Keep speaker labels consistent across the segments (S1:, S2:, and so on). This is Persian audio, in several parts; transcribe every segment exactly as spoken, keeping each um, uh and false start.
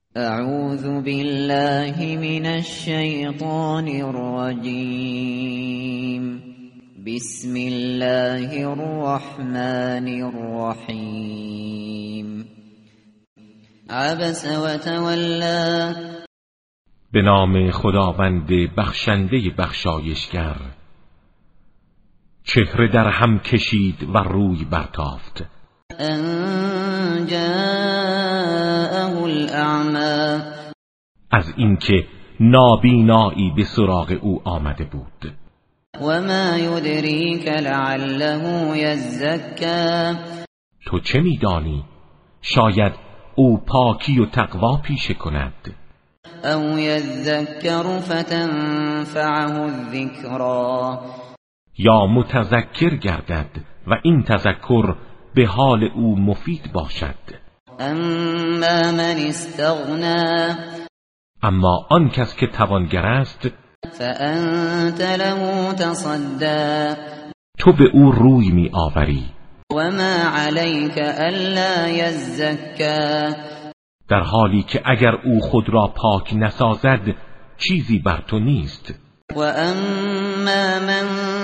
S1: اعوذ بالله من الشیطان الرجیم. بسم الله الرحمن الرحیم. عبس و تولی.
S2: به نام خداوند بخشنده بخشایشگر. چهره در هم کشید و روی برتافت.
S1: ان جاءه الاعمى.
S2: از اینکه نابینایی به سراغ او آمده بود.
S1: و ما یدریک لعله یزکی.
S2: تو چه میدانی؟ شاید او پاکی و تقوا پیشه کند.
S1: او یذکر فتنفعه الذکری.
S2: یا متذکر گردد و این تذکر به حال او مفید باشد.
S1: اما من استغنا.
S2: اما آن کس که توانگر است،
S1: فانت له تصدی.
S2: تو به او روی می آوری.
S1: و ما علیک الا یزکی.
S2: در حالی که اگر او خود را پاک نسازد چیزی بر تو نیست.
S1: و اما من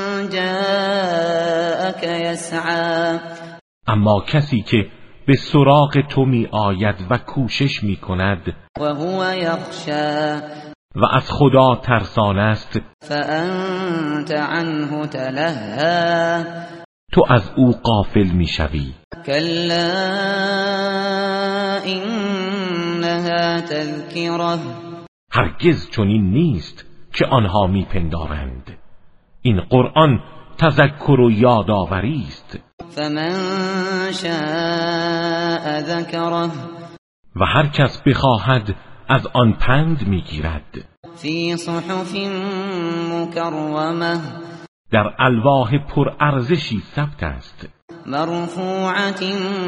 S1: جاءک یسعی.
S2: اما کسی که به سراغ تو می آید و کوشش می کند
S1: و هو یخشی.
S2: و از خدا ترسان است،
S1: فانت عنه تلهی.
S2: تو از او غافل می شوی.
S1: کلا انها تذکره.
S2: هرگز چنین نیست که آنها می پندارند. این قرآن تذکر و یادآوری است.
S1: فمن شاء ذکره.
S2: و هر کس بخواهد از آن پند میگیرد.
S1: فی صحف مکرمه.
S2: در الواح پر ارزشی ثبت است.
S1: مرفوعة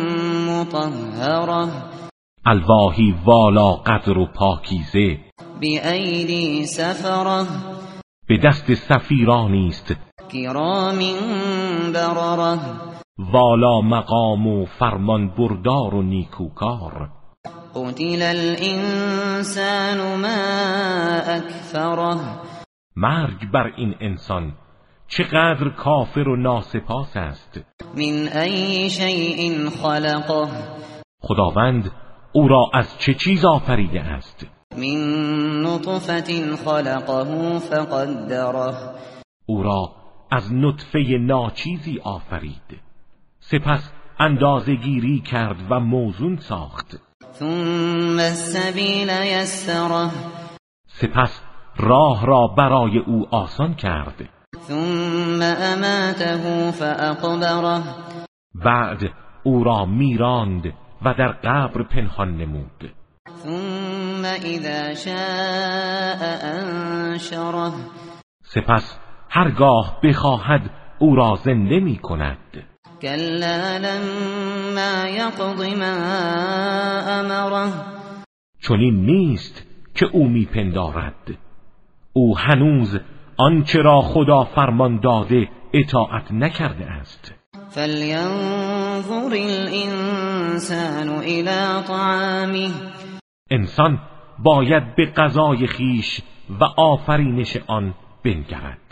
S1: مطهره.
S2: الواحی والا قدر و پاکیزه.
S1: بأیدی سفره.
S2: به دست سفیرانی است
S1: کرام برره.
S2: والا مقام و فرمان بردار و نیکوکار.
S1: قتل الانسان ما اکفره.
S2: مرگ بر این انسان چقدر کافر و ناسپاس است.
S1: من ای شیء خلقه.
S2: خداوند او را از چه چیز آفریده است؟
S1: من نطفة خلقه فقدره.
S2: او را از نطفه ناچیزی آفرید، سپس اندازه گیری کرد و موزون ساخت.
S1: ثم السبیل یسره.
S2: سپس راه را برای او آسان کرد.
S1: ثم اماته فاقبره.
S2: بعد او را میراند و در قبر پنهان نمود.
S1: ثم اذا شاء انشره.
S2: سپس هرگاه بخواهد او را زنده می کند.
S1: کلا لما یقض ما امره.
S2: چنین نیست که او می پندارد. او هنوز آنچه را خدا فرمان داده اطاعت نکرده است.
S1: فلینظر الانسان الی طعامه.
S2: انسان باید به غذای خیش و آفرینش آن بنگرد.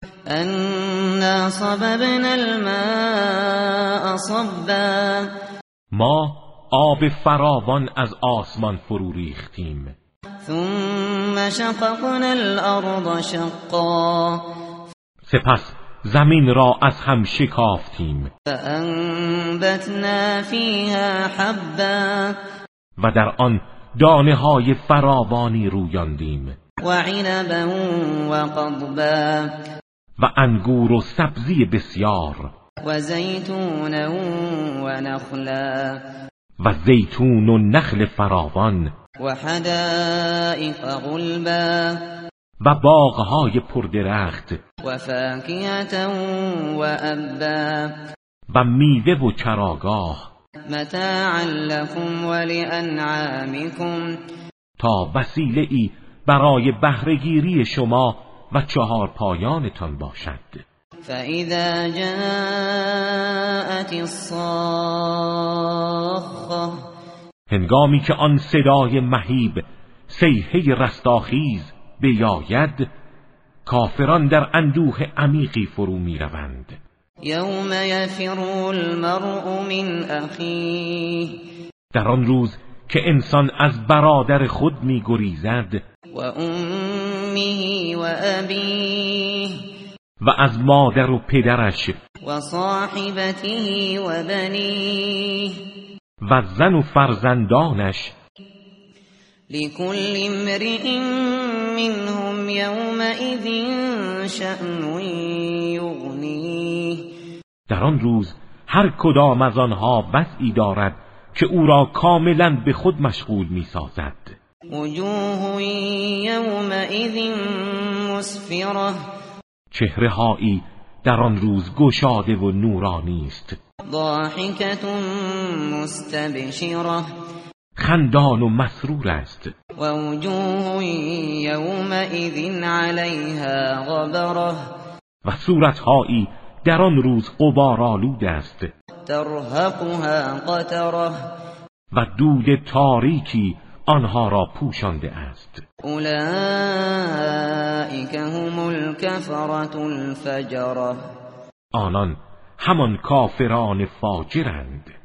S1: انا صببنا الماء صبا.
S2: ما آب فراوان از آسمان فرو ریختیم.
S1: ثم شققنا الارض شقا.
S2: سپس زمین را از هم شکافتیم.
S1: فانبتنا فیها حبا.
S2: و در آن دانه های فراوانی رویاندیم.
S1: و عنبا و قضبا.
S2: و انگور و سبزی بسیار.
S1: و زیتونا و نخلا.
S2: و زیتون و نخل فراوان.
S1: و حدائق غلبا.
S2: و باغهای پردرخت.
S1: و فاکهة و ابا.
S2: و میوه و چراگاه.
S1: متاعا لكم ولانعامكم.
S2: تا وسیله ای برای بهره‌گیری شما و چهار پایانتان باشد.
S1: فاذا جاءت الصاخة.
S2: هنگامی که آن صدای مهیب صیحه رستاخیز بیاید، کافران در اندوه عمیقی فرو میروند.
S1: یوم یفر المرء من اخیه،
S2: در آن روز که انسان از برادر خود میگریزد،
S1: و امه و ابیه،
S2: و از مادر و پدرش،
S1: و صاحبته و بنیه،
S2: و زن و فرزندانش.
S1: لكل امرئ منهم يومئذ شأن یغنیه،
S2: در آن روز هر کدام از آنها وضعی دارد که او را کاملا به خود مشغول می‌سازد.
S1: وجوه یومئذ مسفره،
S2: چهره‌هایی در آن روز گشاده و نورانی است.
S1: ضاحکة مستبشره،
S2: خندان و مسرور است.
S1: و وجوه یومئذ علیها غبره،
S2: و صورتهایی در آن روز غبارآلود است.
S1: ترهقها قتره،
S2: و دود تاریکی آنها را پوشانده است.
S1: اولئک هم الکفرة الفجره،
S2: آنان همان کافران فاجرند.